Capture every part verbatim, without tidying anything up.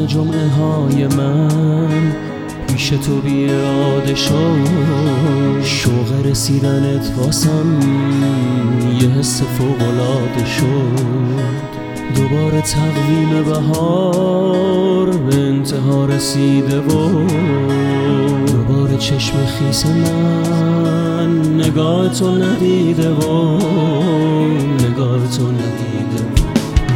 تمام جمعه های من پیش تو بی اراده شد، شوق رسیدنت واسم یه حس فوق‌العاده شد. دوباره تقویم بهار به انتها رسیده و دوباره چشم خیس من نگاه تو ندیده و نگاه تو ندیده و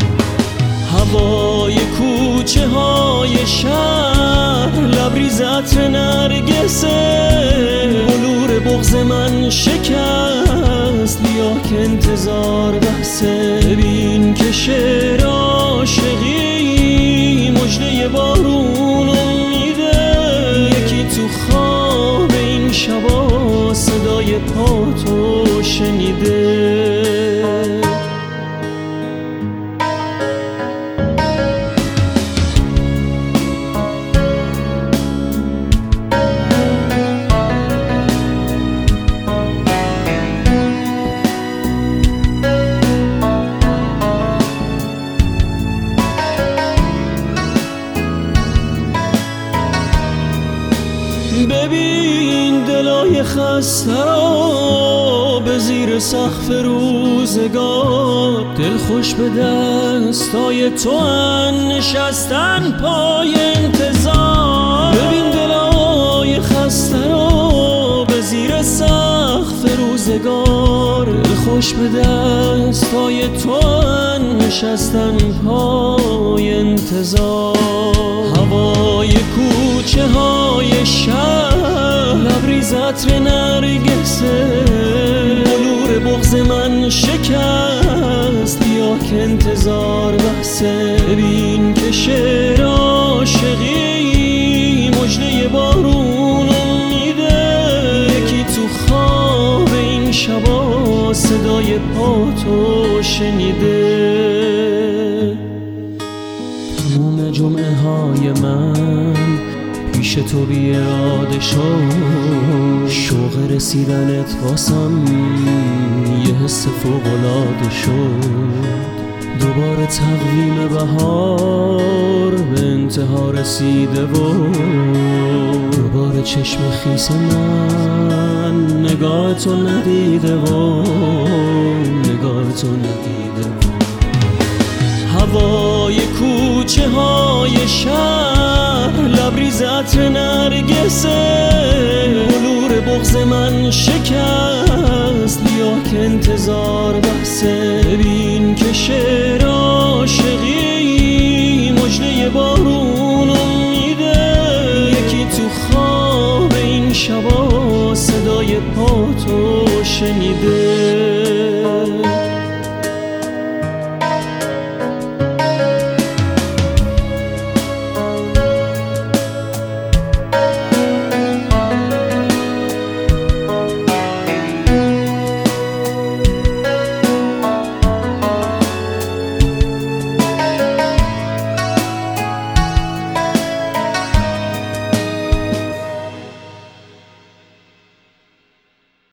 هوای کوچه های شهر لبریز عطر نرگسه، بلور بغض من شکست بیا که انتظار بحثه. ببین که شعر عاشقی مژده بارون میده، یکی تو خواب این شبا صدای پاتو شنیده. ببین دلای خسته را به زیر سقف روزگار، دل خوش به دستای تو ان نشستن پای انتظار. ببین دلای خسته را به زیر سقف روزگار، دل خوش به دستای تو ان نشستن پای انتظار. هوای کوچه های شهر لبریز عطر نرگسه، بلور بغض من شکست بیا که انتظار بحثه. ببین که شعر عاشقی مژده بارون میده، یکی تو خواب این شبا صدای پاتو شنیده. تمام جمعه های من پیش تو بی اراده شد، شوق رسیدنت واسم یه حس فوق‌العاده شد. دوباره تقویم بهار به انتها رسیده و دوباره چشم خیس من نگاه تو ندیده و نگاه تو ندیده و هوای کوچه های شهر لبریز عطر نرگسه، بلور بغض من شکست بیا که انتظار بحثه.